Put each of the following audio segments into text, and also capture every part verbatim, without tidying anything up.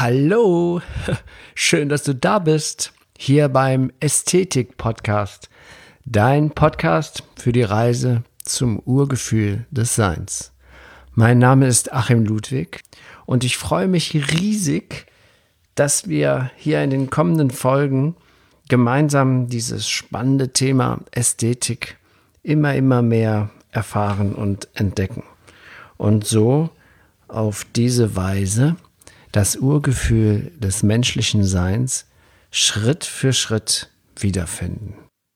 Hallo, schön, dass du da bist, hier beim Ästhetik-Podcast, dein Podcast für die Reise zum Urgefühl des Seins. Mein Name ist Achim Ludwig und ich freue mich riesig, dass wir hier in den kommenden Folgen gemeinsam dieses spannende Thema Ästhetik immer, immer mehr erfahren und entdecken. Und so auf diese Weise das Urgefühl des menschlichen Seins Schritt für Schritt wiederfinden.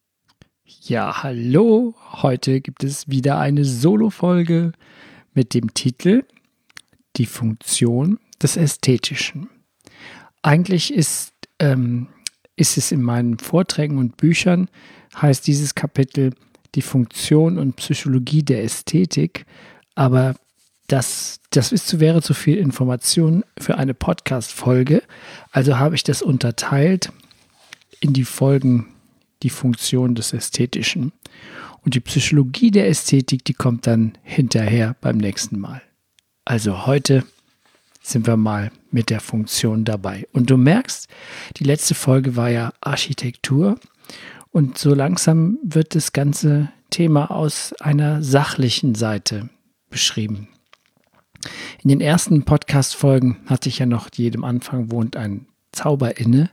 Ja, hallo, heute gibt es wieder eine Solo-Folge mit dem Titel Die Funktion des Ästhetischen. Eigentlich ist, ähm, ist es in meinen Vorträgen und Büchern, heißt dieses Kapitel die Funktion und Psychologie der Ästhetik, aber Das, das ist zu, wäre zu viel Information für eine Podcast-Folge. Also habe ich das unterteilt in die Folgen, die Funktion des Ästhetischen. Und die Psychologie der Ästhetik, die kommt dann hinterher beim nächsten Mal. Also heute sind wir mal mit der Funktion dabei. Und du merkst, die letzte Folge war ja Architektur. Und so langsam wird das ganze Thema aus einer sachlichen Seite beschrieben. In den ersten Podcast-Folgen hatte ich ja noch, jedem Anfang wohnt ein Zauber inne,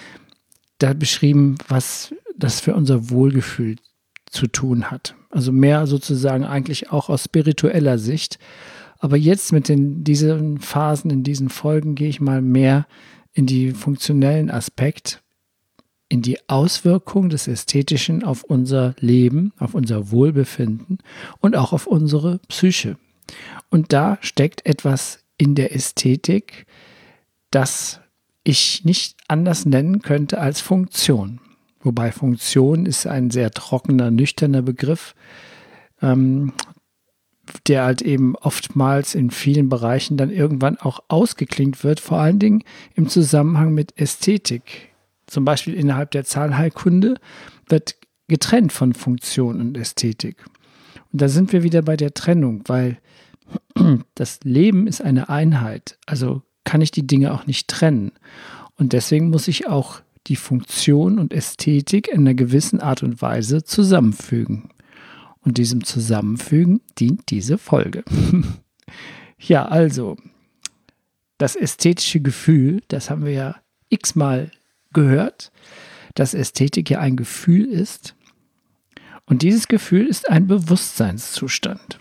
da beschrieben, was das für unser Wohlgefühl zu tun hat. Also mehr sozusagen eigentlich auch aus spiritueller Sicht. Aber jetzt mit den, diesen Phasen, in diesen Folgen gehe ich mal mehr in die funktionellen Aspekt, in die Auswirkung des Ästhetischen auf unser Leben, auf unser Wohlbefinden und auch auf unsere Psyche. Und da steckt etwas in der Ästhetik, das ich nicht anders nennen könnte als Funktion. Wobei Funktion ist ein sehr trockener, nüchterner Begriff, ähm, der halt eben oftmals in vielen Bereichen dann irgendwann auch ausgeklingt wird, vor allen Dingen im Zusammenhang mit Ästhetik. Zum Beispiel innerhalb der Zahlheilkunde wird getrennt von Funktion und Ästhetik. Und da sind wir wieder bei der Trennung, weil das Leben ist eine Einheit, also kann ich die Dinge auch nicht trennen. Und deswegen muss ich auch die Funktion und Ästhetik in einer gewissen Art und Weise zusammenfügen. Und diesem Zusammenfügen dient diese Folge. Ja, also, das ästhetische Gefühl, das haben wir ja x-mal gehört, dass Ästhetik ja ein Gefühl ist. Und dieses Gefühl ist ein Bewusstseinszustand.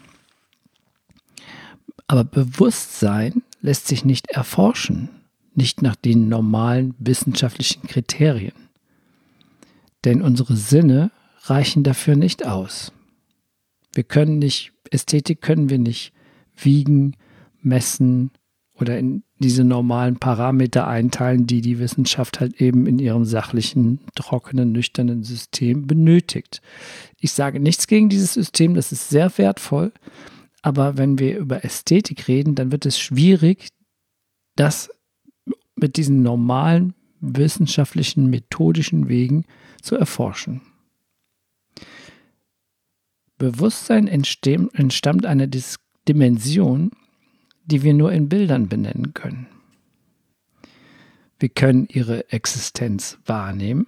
Aber Bewusstsein lässt sich nicht erforschen, nicht nach den normalen wissenschaftlichen Kriterien. Denn unsere Sinne reichen dafür nicht aus. Wir können nicht, Ästhetik können wir nicht wiegen, messen oder in diese normalen Parameter einteilen, die die Wissenschaft halt eben in ihrem sachlichen, trockenen, nüchternen System benötigt. Ich sage nichts gegen dieses System, das ist sehr wertvoll. Aber wenn wir über Ästhetik reden, dann wird es schwierig, das mit diesen normalen wissenschaftlichen, methodischen Wegen zu erforschen. Bewusstsein entstammt einer Dimension, die wir nur in Bildern benennen können. Wir können ihre Existenz wahrnehmen,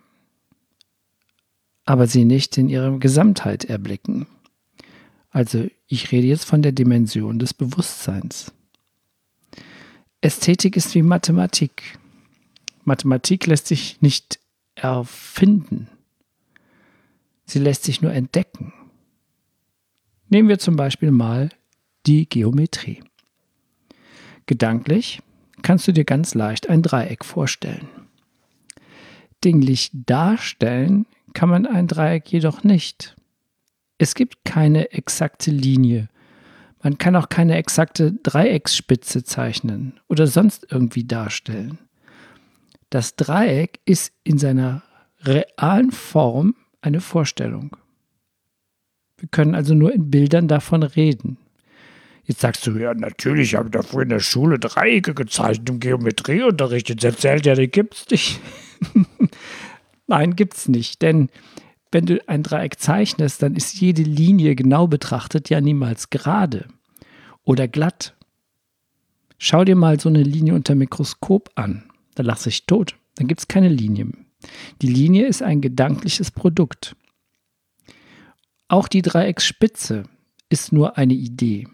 aber sie nicht in ihrer Gesamtheit erblicken. Also ich rede jetzt von der Dimension des Bewusstseins. Ästhetik ist wie Mathematik. Mathematik lässt sich nicht erfinden. Sie lässt sich nur entdecken. Nehmen wir zum Beispiel mal die Geometrie. Gedanklich kannst du dir ganz leicht ein Dreieck vorstellen. Dinglich darstellen kann man ein Dreieck jedoch nicht. Es gibt keine exakte Linie. Man kann auch keine exakte Dreiecksspitze zeichnen oder sonst irgendwie darstellen. Das Dreieck ist in seiner realen Form eine Vorstellung. Wir können also nur in Bildern davon reden. Jetzt sagst du, ja natürlich, ich habe da früher in der Schule Dreiecke gezeichnet im Geometrieunterricht. Jetzt erzählt ja, die gibt's nicht. Nein, gibt's nicht, denn wenn du ein Dreieck zeichnest, dann ist jede Linie genau betrachtet ja niemals gerade oder glatt. Schau dir mal so eine Linie unter dem Mikroskop an. Da lachst du dich tot. Dann gibt es keine Linie. Die Linie ist ein gedankliches Produkt. Auch die Dreiecksspitze ist nur eine Idee.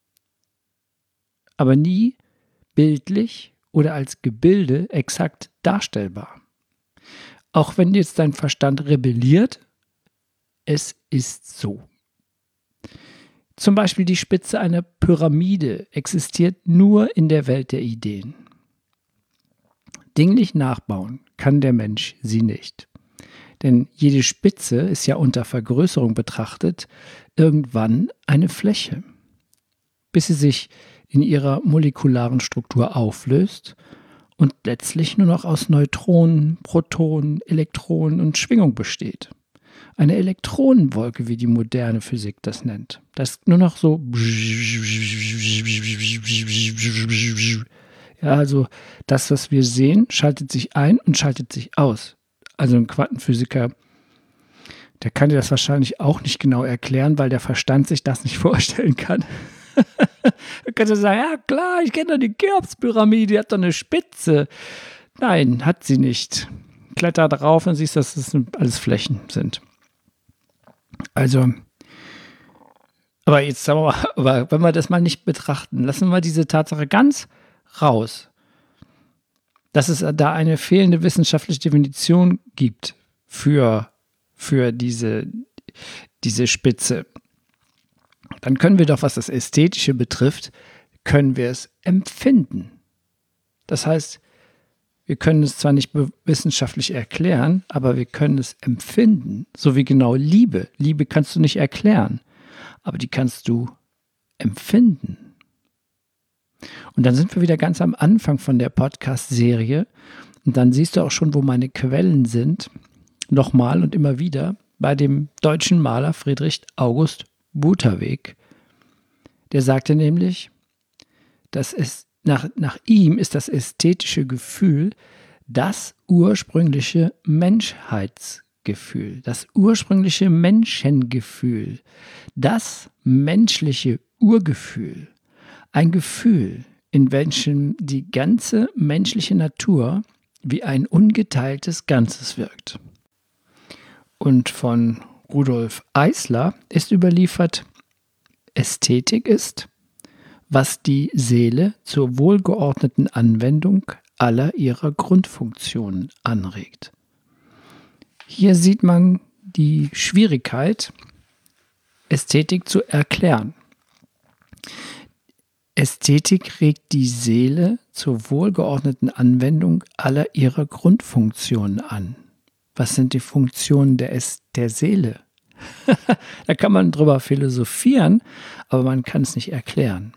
Aber nie bildlich oder als Gebilde exakt darstellbar. Auch wenn jetzt dein Verstand rebelliert, es ist so. Zum Beispiel die Spitze einer Pyramide existiert nur in der Welt der Ideen. Dinglich nachbauen kann der Mensch sie nicht. Denn jede Spitze ist ja unter Vergrößerung betrachtet irgendwann eine Fläche, bis sie sich in ihrer molekularen Struktur auflöst und letztlich nur noch aus Neutronen, Protonen, Elektronen und Schwingung besteht. Eine Elektronenwolke, wie die moderne Physik das nennt. Das ist nur noch so. Ja, also das, was wir sehen, schaltet sich ein und schaltet sich aus. Also ein Quantenphysiker, der kann dir das wahrscheinlich auch nicht genau erklären, weil der Verstand sich das nicht vorstellen kann. Da kannst du sagen, ja klar, ich kenne doch die Cheops-Pyramide, die hat doch eine Spitze. Nein, hat sie nicht. Kletter drauf und siehst, dass das alles Flächen sind. Also, aber jetzt sagen wir mal, aber wenn wir das mal nicht betrachten, lassen wir diese Tatsache ganz raus, dass es da eine fehlende wissenschaftliche Definition gibt für, für diese, diese Spitze. Dann können wir doch, was das Ästhetische betrifft, können wir es empfinden. Das heißt, wir können es zwar nicht wissenschaftlich erklären, aber wir können es empfinden. So wie genau Liebe. Liebe kannst du nicht erklären, aber die kannst du empfinden. Und dann sind wir wieder ganz am Anfang von der Podcast-Serie. Und dann siehst du auch schon, wo meine Quellen sind. Nochmal und immer wieder bei dem deutschen Maler Friedrich August Buterweg. Der sagte nämlich, dass es nach, nach ihm ist das ästhetische Gefühl das ursprüngliche Menschheitsgefühl, das ursprüngliche Menschengefühl, das menschliche Urgefühl. Ein Gefühl, in welchem die ganze menschliche Natur wie ein ungeteiltes Ganzes wirkt. Und von Rudolf Eisler ist überliefert, Ästhetik ist, was die Seele zur wohlgeordneten Anwendung aller ihrer Grundfunktionen anregt. Hier sieht man die Schwierigkeit, Ästhetik zu erklären. Ästhetik regt die Seele zur wohlgeordneten Anwendung aller ihrer Grundfunktionen an. Was sind die Funktionen der, der Seele? Da kann man drüber philosophieren, aber man kann es nicht erklären.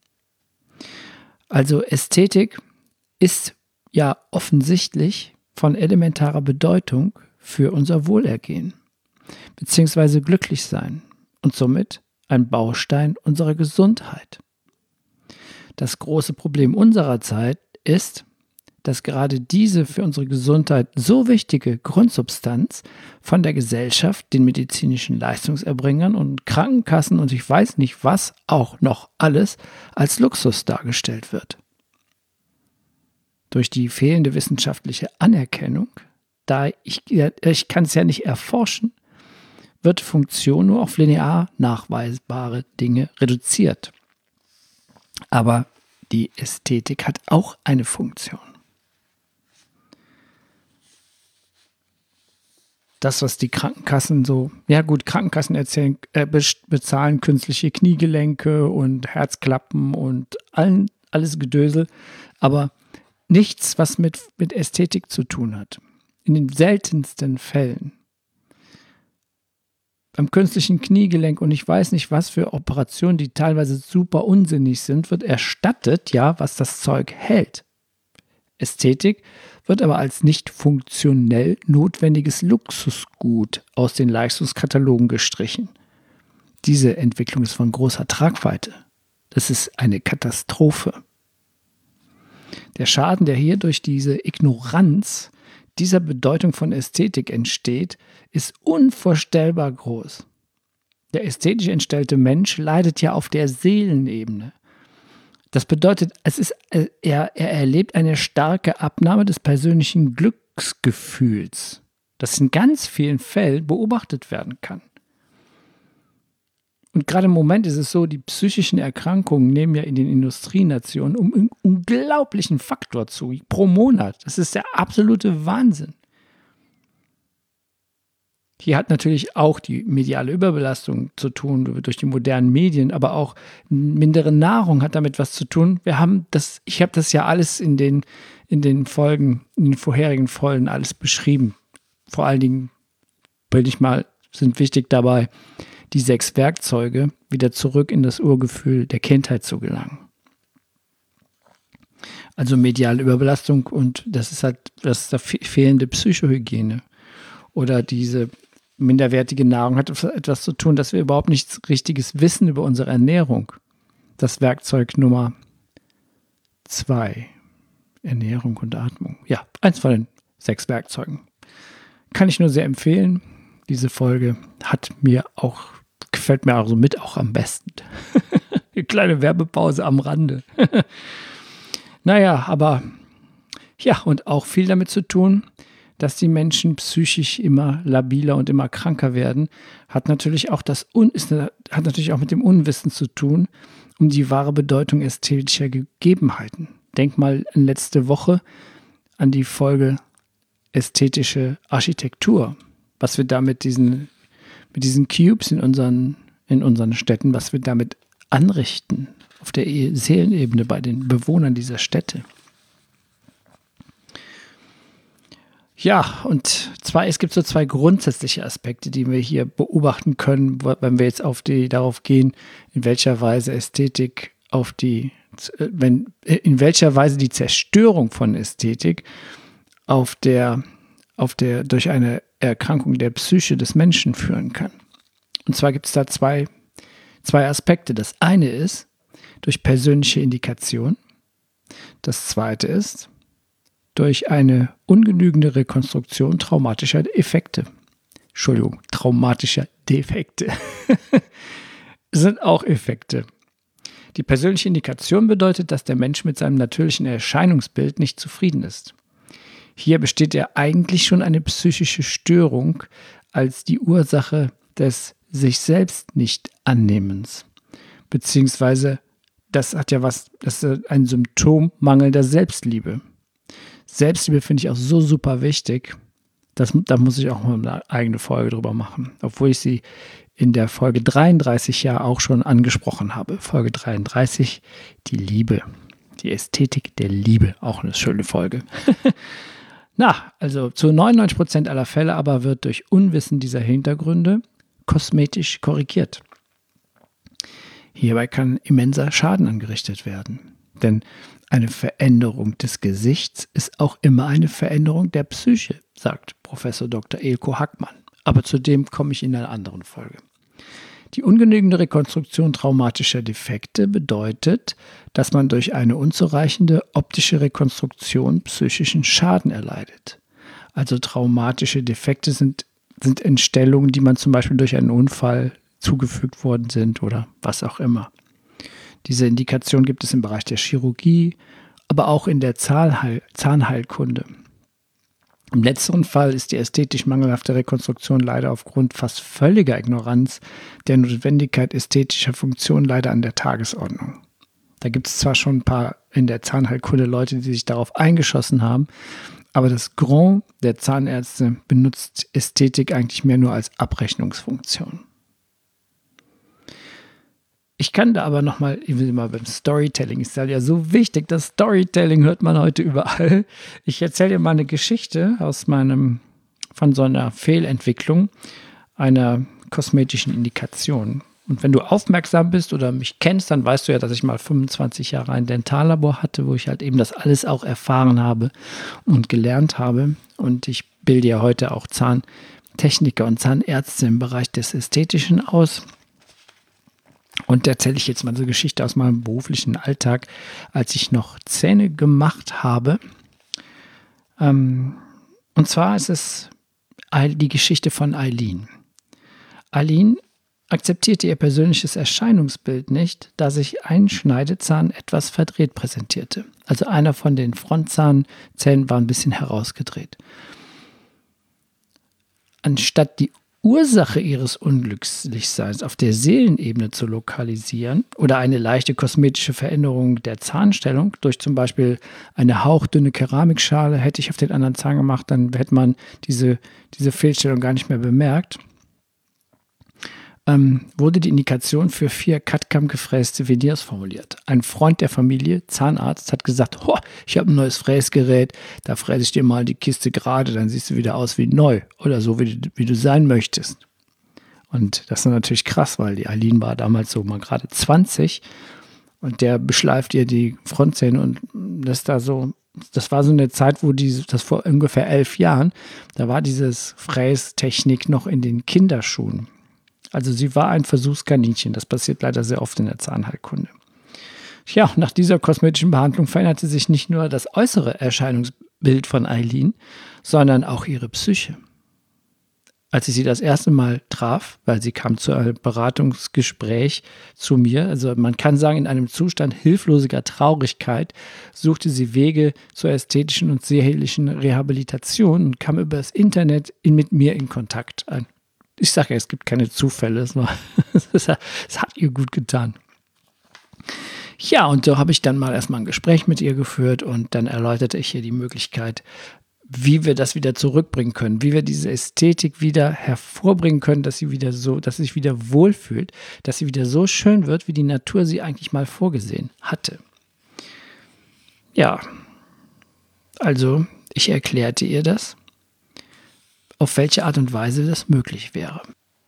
Also Ästhetik ist ja offensichtlich von elementarer Bedeutung für unser Wohlergehen, beziehungsweise Glücklichsein und somit ein Baustein unserer Gesundheit. Das große Problem unserer Zeit ist, dass gerade diese für unsere Gesundheit so wichtige Grundsubstanz von der Gesellschaft, den medizinischen Leistungserbringern und Krankenkassen und ich weiß nicht was auch noch alles als Luxus dargestellt wird. Durch die fehlende wissenschaftliche Anerkennung, da ich, ich kann es ja nicht erforschen, wird Funktion nur auf linear nachweisbare Dinge reduziert. Aber die Ästhetik hat auch eine Funktion. Das, was die Krankenkassen so, ja gut, Krankenkassen erzählen, äh, bezahlen künstliche Kniegelenke und Herzklappen und allen, alles Gedösel, aber nichts, was mit, mit Ästhetik zu tun hat. In den seltensten Fällen. Beim künstlichen Kniegelenk und ich weiß nicht was für Operationen, die teilweise super unsinnig sind, wird erstattet, ja, was das Zeug hält. Ästhetik wird aber als nicht funktionell notwendiges Luxusgut aus den Leistungskatalogen gestrichen. Diese Entwicklung ist von großer Tragweite. Das ist eine Katastrophe. Der Schaden, der hier durch diese Ignoranz dieser Bedeutung von Ästhetik entsteht, ist unvorstellbar groß. Der ästhetisch entstellte Mensch leidet ja auf der Seelenebene. Das bedeutet, es ist, er, er erlebt eine starke Abnahme des persönlichen Glücksgefühls, das in ganz vielen Fällen beobachtet werden kann. Und gerade im Moment ist es so, die psychischen Erkrankungen nehmen ja in den Industrienationen um einen unglaublichen Faktor zu, pro Monat. Das ist der absolute Wahnsinn. Hier hat natürlich auch die mediale Überbelastung zu tun durch die modernen Medien, aber auch mindere Nahrung hat damit was zu tun. Wir haben das, ich habe das ja alles in den, in den Folgen, in den vorherigen Folgen alles beschrieben. Vor allen Dingen, will ich mal, sind wichtig dabei, die sechs Werkzeuge, wieder zurück in das Urgefühl der Kindheit zu gelangen. Also mediale Überbelastung und das ist halt das ist die fehlende Psychohygiene. Oder diese minderwertige Nahrung hat etwas zu tun, dass wir überhaupt nichts Richtiges wissen über unsere Ernährung. Das Werkzeug Nummer zwei. Ernährung und Atmung. Ja, eins von den sechs Werkzeugen. Kann ich nur sehr empfehlen. Diese Folge hat mir auch, gefällt mir also mit auch am besten. Eine kleine Werbepause am Rande. Naja, aber ja, und auch viel damit zu tun, dass die Menschen psychisch immer labiler und immer kranker werden, hat natürlich auch das Un- ist, hat natürlich auch mit dem Unwissen zu tun, um die wahre Bedeutung ästhetischer Gegebenheiten. Denk mal an letzte Woche an die Folge ästhetische Architektur, was wir da mit diesen, mit diesen Cubes in unseren, in unseren Städten, was wir damit anrichten auf der Seelenebene bei den Bewohnern dieser Städte. Ja, und zwar, es gibt so zwei grundsätzliche Aspekte, die wir hier beobachten können, wenn wir jetzt auf die, darauf gehen, in welcher Weise Ästhetik auf die, wenn, in welcher Weise die Zerstörung von Ästhetik auf der, auf der, durch eine Erkrankung der Psyche des Menschen führen kann. Und zwar gibt es da zwei, zwei Aspekte. Das eine ist durch persönliche Indikation. Das zweite ist durch eine ungenügende Rekonstruktion traumatischer Effekte. Entschuldigung, traumatischer Defekte. Sind auch Effekte. Die persönliche Indikation bedeutet, dass der Mensch mit seinem natürlichen Erscheinungsbild nicht zufrieden ist. Hier besteht ja eigentlich schon eine psychische Störung als die Ursache des sich selbst nicht Annehmens. Beziehungsweise, das hat ja was, das ist ein Symptom mangelnder Selbstliebe. Selbstliebe finde ich auch so super wichtig. Das, da muss ich auch mal eine eigene Folge drüber machen. Obwohl ich sie in der Folge dreiunddreißig ja auch schon angesprochen habe. Folge dreiunddreißig, die Liebe. Die Ästhetik der Liebe. Auch eine schöne Folge. Na, also zu neunundneunzig Prozent aller Fälle aber wird durch Unwissen dieser Hintergründe kosmetisch korrigiert. Hierbei kann immenser Schaden angerichtet werden. Denn eine Veränderung des Gesichts ist auch immer eine Veränderung der Psyche, sagt Professor Doktor Eelco Hackmann. Aber zu dem komme ich in einer anderen Folge. Die ungenügende Rekonstruktion traumatischer Defekte bedeutet, dass man durch eine unzureichende optische Rekonstruktion psychischen Schaden erleidet. Also traumatische Defekte sind, sind Entstellungen, die man zum Beispiel durch einen Unfall zugefügt worden sind oder was auch immer. Diese Indikation gibt es im Bereich der Chirurgie, aber auch in der Zahnheil- Zahnheilkunde. Im letzteren Fall ist die ästhetisch mangelhafte Rekonstruktion leider aufgrund fast völliger Ignoranz der Notwendigkeit ästhetischer Funktion leider an der Tagesordnung. Da gibt es zwar schon ein paar in der Zahnheilkunde Leute, die sich darauf eingeschossen haben, aber das Grand der Zahnärzte benutzt Ästhetik eigentlich mehr nur als Abrechnungsfunktion. Ich kann da aber nochmal, ich will mal beim Storytelling, ist ja so wichtig, das Storytelling hört man heute überall. Ich erzähle dir mal eine Geschichte aus meinem, von so einer Fehlentwicklung einer kosmetischen Indikation. Und wenn du aufmerksam bist oder mich kennst, dann weißt du ja, dass ich mal fünfundzwanzig Jahre ein Dentallabor hatte, wo ich halt eben das alles auch erfahren habe und gelernt habe. Und ich bilde ja heute auch Zahntechniker und Zahnärzte im Bereich des Ästhetischen aus. Und da erzähle ich jetzt mal so eine Geschichte aus meinem beruflichen Alltag, als ich noch Zähne gemacht habe. Ähm, und zwar ist es die Geschichte von Eileen. Eileen akzeptierte ihr persönliches Erscheinungsbild nicht, da sich ein Schneidezahn etwas verdreht präsentierte. Also einer von den Frontzahnzähnen war ein bisschen herausgedreht. Anstatt die Ursache ihres Unglücklichseins auf der Seelenebene zu lokalisieren oder eine leichte kosmetische Veränderung der Zahnstellung durch zum Beispiel eine hauchdünne Keramikschale hätte ich auf den anderen Zahn gemacht, dann hätte man diese, diese Fehlstellung gar nicht mehr bemerkt, ähm, wurde die Indikation für vier Cutcam gefräste Veneers formuliert. Ein Freund der Familie, Zahnarzt, hat gesagt, oh, ich habe ein neues Fräsgerät, da fräse ich dir mal die Kiste gerade, dann siehst du wieder aus wie neu oder so, wie du, wie du sein möchtest. Und das ist natürlich krass, weil die Eileen war damals so mal gerade zwanzig und der beschleift ihr die Frontzähne und das da so, das war so eine Zeit, wo die, das vor ungefähr elf Jahren, da war dieses Frästechnik noch in den Kinderschuhen. Also sie war ein Versuchskaninchen. Das passiert leider sehr oft in der Zahnheilkunde. Ja, nach dieser kosmetischen Behandlung veränderte sich nicht nur das äußere Erscheinungsbild von Eileen, sondern auch ihre Psyche. Als ich sie das erste Mal traf, weil sie kam zu einem Beratungsgespräch zu mir, also man kann sagen, in einem Zustand hilfloser Traurigkeit, suchte sie Wege zur ästhetischen und seelischen Rehabilitation und kam über das Internet in, mit mir in Kontakt. Ich sage ja, es gibt keine Zufälle, es, war, es hat ihr gut getan. Ja, und so habe ich dann mal erstmal ein Gespräch mit ihr geführt und dann erläuterte ich ihr die Möglichkeit, wie wir das wieder zurückbringen können, wie wir diese Ästhetik wieder hervorbringen können, dass sie wieder so, dass sie sich wieder wohlfühlt, dass sie wieder so schön wird, wie die Natur sie eigentlich mal vorgesehen hatte. Ja, also ich erklärte ihr das, auf welche Art und Weise das möglich wäre.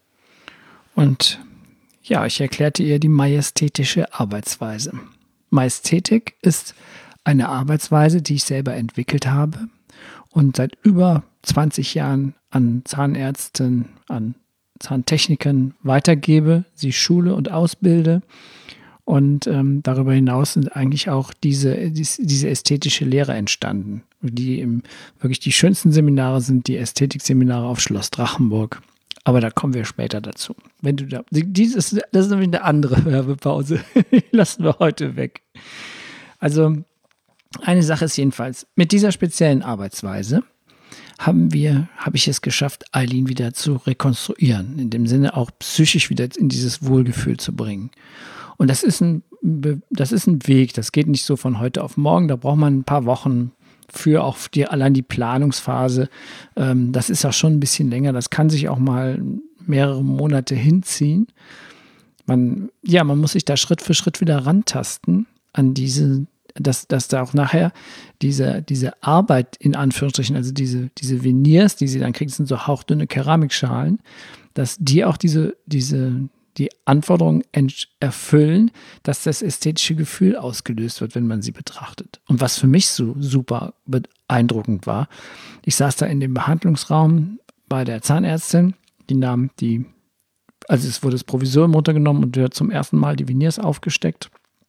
Und ja, ich erklärte ihr die majestätische Arbeitsweise. Majestätik ist eine Arbeitsweise, die ich selber entwickelt habe und seit über zwanzig Jahren an Zahnärzten, an Zahntechnikern weitergebe, sie schule und ausbilde. Und ähm, darüber hinaus sind eigentlich auch diese, diese ästhetische Lehre entstanden, die im, wirklich die schönsten Seminare sind, die Ästhetikseminare auf Schloss Drachenburg. Aber da kommen wir später dazu. Wenn du da, dieses, das ist nämlich eine andere Werbepause. Die lassen wir heute weg. Also eine Sache ist jedenfalls, mit dieser speziellen Arbeitsweise haben wir, habe ich es geschafft, Eileen wieder zu rekonstruieren, in dem Sinne auch psychisch wieder in dieses Wohlgefühl zu bringen. Und das ist ein, das ist ein Weg, das geht nicht so von heute auf morgen, da braucht man ein paar Wochen für auch die, allein die Planungsphase. Ähm, das ist auch schon ein bisschen länger, das kann sich auch mal mehrere Monate hinziehen. Man, ja, man muss sich da Schritt für Schritt wieder rantasten an diese, dass, dass da auch nachher diese, diese Arbeit in Anführungsstrichen, also diese, diese Veneers, die sie dann kriegt, sind so hauchdünne Keramikschalen, dass die auch diese, diese die Anforderungen erfüllen, dass das ästhetische Gefühl ausgelöst wird, wenn man sie betrachtet. Und was für mich so super beeindruckend war, ich saß da in dem Behandlungsraum bei der Zahnärztin, die nahm die, also es wurde das Provisorium runtergenommen und wird zum ersten Mal die Veneers aufgesteckt.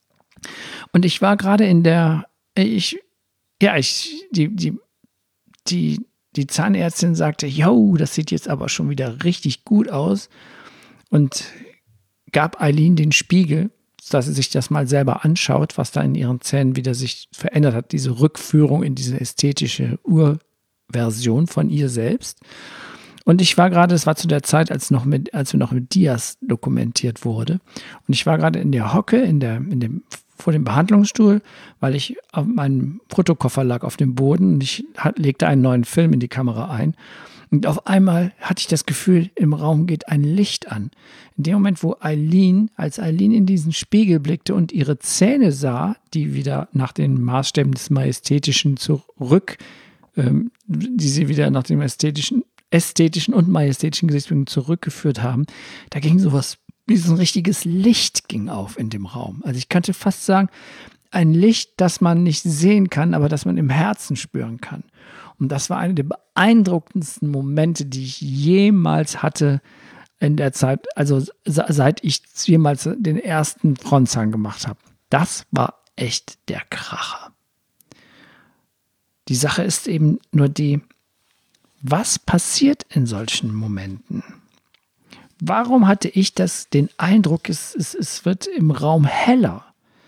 Und ich war gerade in der, ich, ja, ich, die, die, die, die Zahnärztin sagte, jo, das sieht jetzt aber schon wieder richtig gut aus. Und gab Eileen den Spiegel, dass sie sich das mal selber anschaut, was da in ihren Zähnen wieder sich verändert hat, diese Rückführung in diese ästhetische Urversion von ihr selbst. Und ich war gerade, es war zu der Zeit, als, noch mit, als wir noch mit Dias dokumentiert wurde. Und ich war gerade in der Hocke, in der, in dem, vor dem Behandlungsstuhl, weil ich auf meinem Fotokoffer lag auf dem Boden und ich legte einen neuen Film in die Kamera ein. Und auf einmal hatte ich das Gefühl, im Raum geht ein Licht an. In dem Moment, wo Eileen, als Eileen in diesen Spiegel blickte und ihre Zähne sah, die wieder nach den Maßstäben des Majestätischen zurück, ähm, die sie wieder nach dem ästhetischen, ästhetischen und majestätischen Gesichtsbildung zurückgeführt haben, da ging sowas, wie so ein richtiges Licht ging auf in dem Raum. Also ich könnte fast sagen, ein Licht, das man nicht sehen kann, aber das man im Herzen spüren kann. Und das war einer der beeindruckendsten Momente, die ich jemals hatte in der Zeit, also seit ich jemals den ersten Frontzahn gemacht habe. Das war echt der Kracher. Die Sache ist eben nur die, was passiert in solchen Momenten? warum hatte ich das, den Eindruck, es, es, es wird im Raum heller?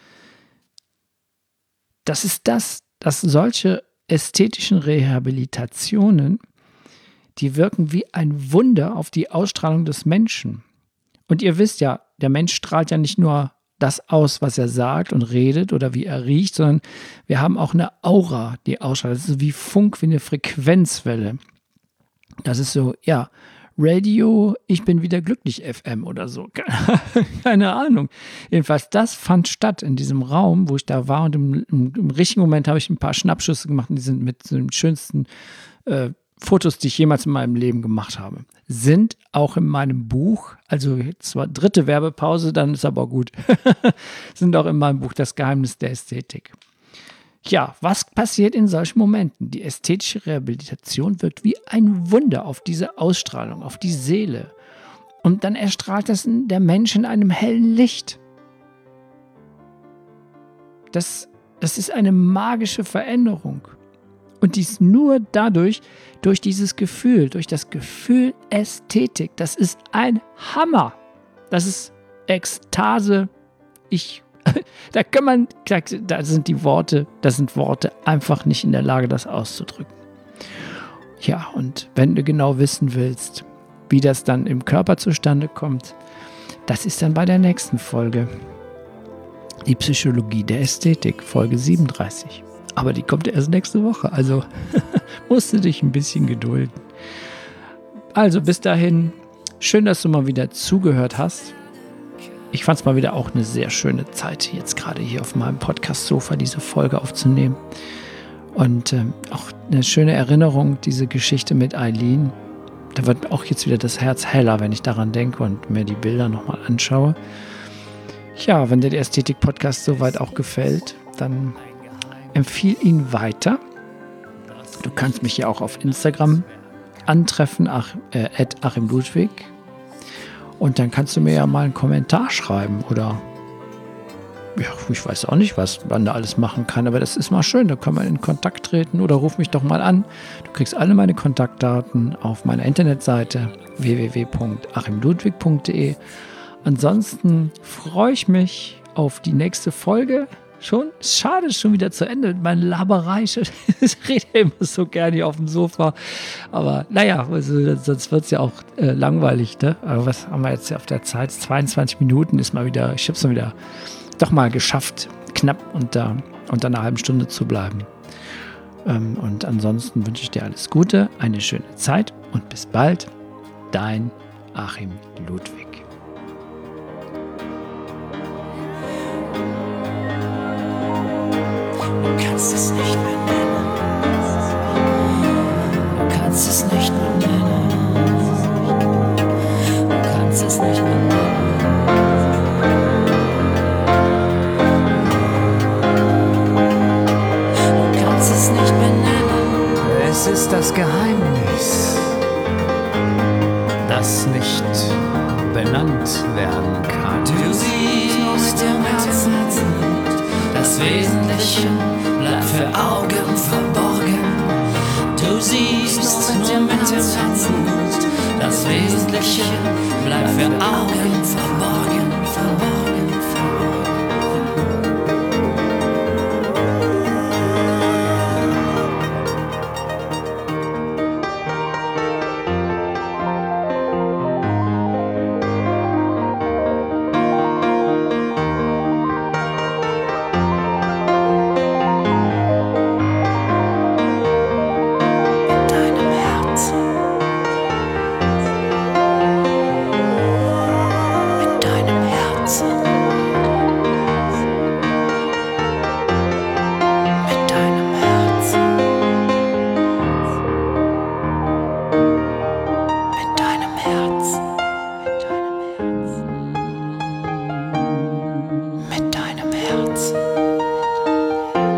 Das ist das, dass solche ästhetischen Rehabilitationen, die wirken wie ein Wunder auf die Ausstrahlung des Menschen. Und ihr wisst ja, der Mensch strahlt ja nicht nur das aus, was er sagt und redet oder wie er riecht, sondern wir haben auch eine Aura, die ausstrahlt. Das ist wie Funk, wie eine Frequenzwelle. Das ist so, ja, Radio, ich bin wieder glücklich F M oder so. Keine Ahnung. Jedenfalls, das fand statt in diesem Raum, wo ich da war. Und im, im, im richtigen Moment habe ich ein paar Schnappschüsse gemacht. Und die sind mit so den schönsten äh, Fotos, die ich jemals in meinem Leben gemacht habe. Sind auch in meinem Buch, also jetzt war dritte Werbepause, dann ist aber gut. Sind auch in meinem Buch Das Geheimnis der Ästhetik. Ja, was passiert in solchen Momenten? Die ästhetische Rehabilitation wirkt wie ein Wunder auf diese Ausstrahlung, auf die Seele. Und dann erstrahlt das der Mensch in einem hellen Licht. Das, das ist eine magische Veränderung. Und dies nur dadurch, durch dieses Gefühl, durch das Gefühl Ästhetik. Das ist ein Hammer. Das ist Ekstase. Ich Da kann man, da sind die Worte, da sind Worte einfach nicht in der Lage, das auszudrücken. Ja, und wenn du genau wissen willst, wie das dann im Körper zustande kommt, das ist dann bei der nächsten Folge. Die Psychologie der Ästhetik, Folge siebenunddreißig. Aber die kommt erst nächste Woche, also musst du dich ein bisschen gedulden. Also bis dahin, schön, dass du mal wieder zugehört hast. Ich fand es mal wieder auch eine sehr schöne Zeit, jetzt gerade hier auf meinem Podcast-Sofa diese Folge aufzunehmen. Und äh, auch eine schöne Erinnerung, diese Geschichte mit Eileen. Da wird auch jetzt wieder das Herz heller, wenn ich daran denke und mir die Bilder nochmal anschaue. Ja, wenn dir der Ästhetik-Podcast soweit auch gefällt, dann empfiehl ihn weiter. Du kannst mich ja auch auf Instagram antreffen, ach, äh, at Achim Ludwig. Und dann kannst du mir ja mal einen Kommentar schreiben oder ja, ich weiß auch nicht, was man da alles machen kann, aber das ist mal schön, da kann man in Kontakt treten oder ruf mich doch mal an. Du kriegst alle meine Kontaktdaten auf meiner Internetseite w w w punkt achim ludwig punkt d e. Ansonsten freue ich mich auf die nächste Folge. Schon, schade, ist schon wieder zu Ende mit meiner Laberei. Ich rede immer so gerne hier auf dem Sofa. Aber naja, also, sonst wird es ja auch äh, langweilig. Ne? Aber was haben wir jetzt hier auf der Zeit? zweiundzwanzig Minuten ist mal wieder, ich habe es mal wieder doch mal geschafft, knapp unter, unter einer halben Stunde zu bleiben. Ähm, und ansonsten wünsche ich dir alles Gute, eine schöne Zeit und bis bald. Dein Achim Ludwig. Du kannst es nicht mehr nennen. Du kannst es nicht mehr nennen. Du kannst es nicht mehr nennen. Du kannst es nicht mehr nennen. Es ist das Geheimnis, das nicht benannt werden kann. Du siehst im Herzen, das Wesentliche bleibt für Augen verborgen. Du siehst nur mit dem Herzen, das Wesentliche bleibt für Augen verborgen, verborgen, verborgen.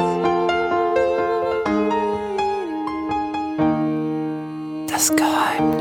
Das Geheimnis.